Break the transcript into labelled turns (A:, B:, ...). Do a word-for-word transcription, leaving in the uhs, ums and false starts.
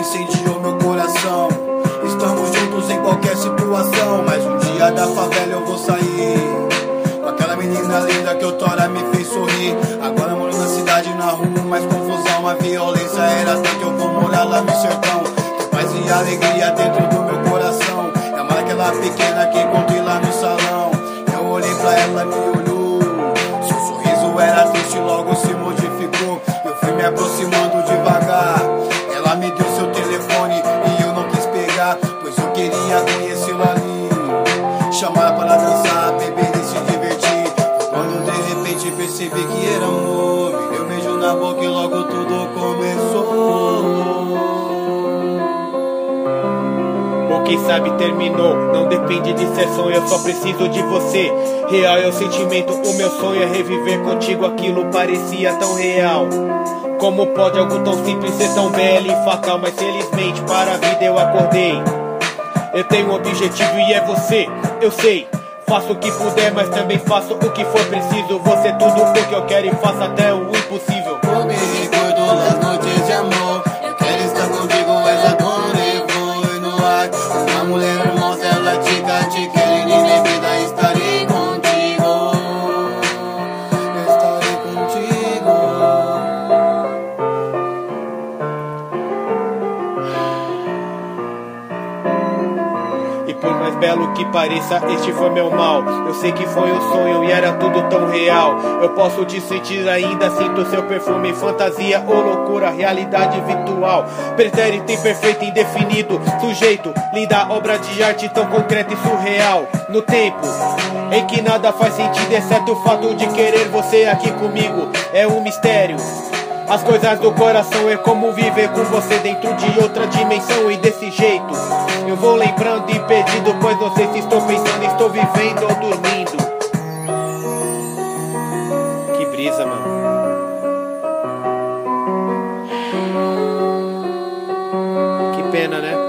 A: incendiou meu coração. Estamos juntos em qualquer situação, mas um dia da favela eu vou sair com aquela menina linda que outrora me fez sorrir. Agora moro na cidade, na rua, mais confusão. A violência era tanto que eu vou morar lá no sertão. Tem paz e alegria dentro do meu coração. É mais aquela pequena que encontrei lá no salão. Eu olhei pra ela, me olhou. Seu sorriso era triste, logo se modificou. Eu fui me aproximando devagar. Ela me deu seu telefone e eu não quis pegar, pois eu queria conhecê-la ali. Chamar para dançar, beber e se divertir. Quando de repente percebi que era amor, me deu um beijo na boca e logo tudo começou.
B: Ou quem sabe terminou, não depende de ser sonho, eu só preciso de você. Real é o sentimento, o meu sonho é reviver contigo, aquilo parecia tão real. Como pode algo tão simples ser tão belo e fatal? Mas felizmente para a vida eu acordei. Eu tenho um objetivo e é você, eu sei. Faço o que puder, mas também faço o que for preciso. Você tudo o que eu quero e faço até o impossível.
A: Eu me recordo das noites de amor. Eu quero estar contigo, és a dor e vou no ar. Uma mulher hermosa, ela te te querendo e minha vida estarei contigo. Estarei contigo.
B: E por mais belo que pareça, este foi meu mal. Eu sei que foi um sonho e era tudo tão real. Eu posso te sentir ainda, sinto seu perfume, fantasia ou loucura, realidade virtual. Pretérito imperfeito, indefinido, sujeito, linda obra de arte tão concreta e surreal. No tempo em que nada faz sentido, exceto o fato de querer você aqui comigo. É um mistério. As coisas do coração é como viver com você dentro de outra dimensão. E desse jeito eu vou lembrando e pedindo, pois não sei se estou pensando, estou vivendo ou dormindo. Que brisa, mano. Que pena, né?